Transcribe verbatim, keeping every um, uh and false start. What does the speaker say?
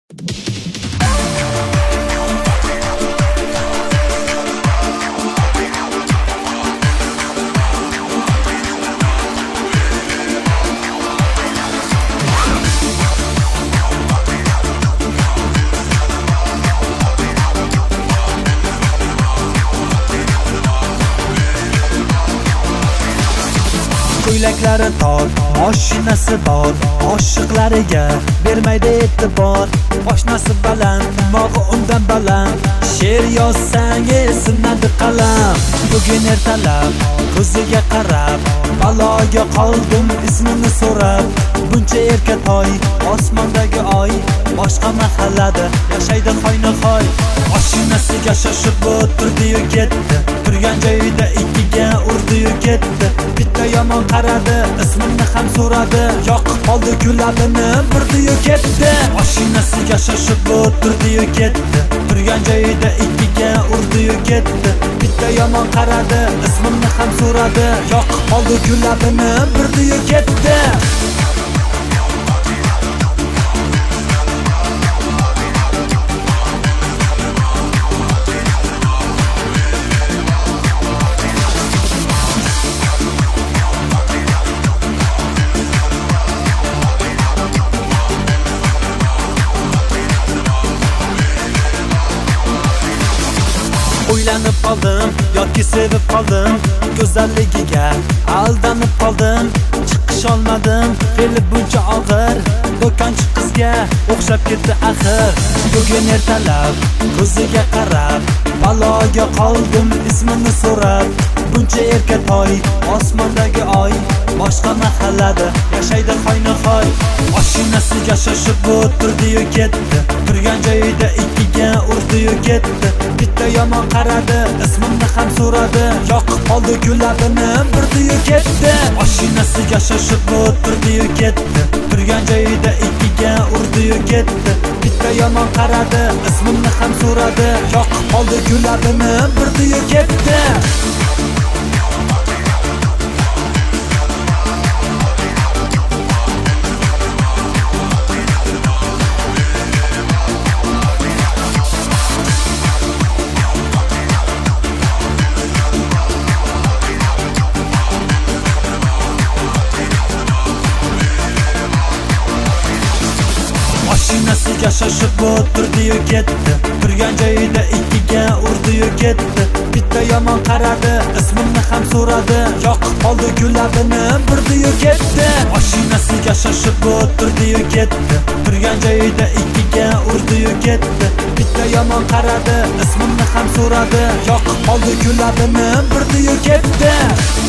Ko'ylaklari tor, mashinasi bor, oshiqlariga bermaydi e'tibor. Oshnasi baland, mog'i undan baland, she'r yozsang sinadi qalam. Bugun ertalab ko'ziga qarab, baloga qoldim ismini so'rab. Buncha erkatoy, osmondagi oy, boshqa mahallada yashaydi hoynahoy. Oshinasiga shoshib o'tirdi-yu ketdi, turgan joyida ikkiga urdi-yu ketdi. Bitta yomon qaradi, ismini ham so'radi, yoqib qoldi gulabini burdi-yu ketdi. Oshinasiga shoshib o'tirdi-yu ketdi, turgan joyida ikkiga urdi-yu ketdi. Bitta yomon qaradi, ismini ham so'radi, yoqib qoldi gulabini burdi-yu ketdi. O'ylanib qoldim yoki sevib qoldim, go'zalligiga aldanib qoldim. Chiqish olmadim, fe'li buncha og'ir, do'konchi qizga o'xshab ketdi axir. Bugun ertalab ko'ziga qarab, baloga qoldim ismini so'rab. Buncha erkatoy, osmondagi oy, boshqa mahallada yashaydi hoynahoy. Oshinasiga shoshib o'tirdi-yu ketdi, turgan joyida ikkiga urdi-yu ketdi. Bitta yomon qaradi, ismini ham so'radi, yoqib qoldi gulabini burdi-yu ketdi. Oshinasiga shoshib o'tirdi-yu ketdi, turgan joyida ikkiga urdi-yu ketdi. Bitta yomon qaradi, ismini ham so'radi, yoqib qoldi gulabini burdi-yu ketdi. Oshinasiga shoshib o'tirdi-yu ketdi, turgan joyida ikkiga urdi-yu ketdi. Bitta yomon qaradi, ismini ham so'radi, yoqib qoldi gulabini burdi-yu ketdi. Oshinasiga shoshib o'tirdi-yu ketdi, turgan joyida ikkiga urdi-yu ketdi. Bitta yomon qaradi, ismini ham so'radi, yoqib qoldi gulabini burdi-yu ketdi.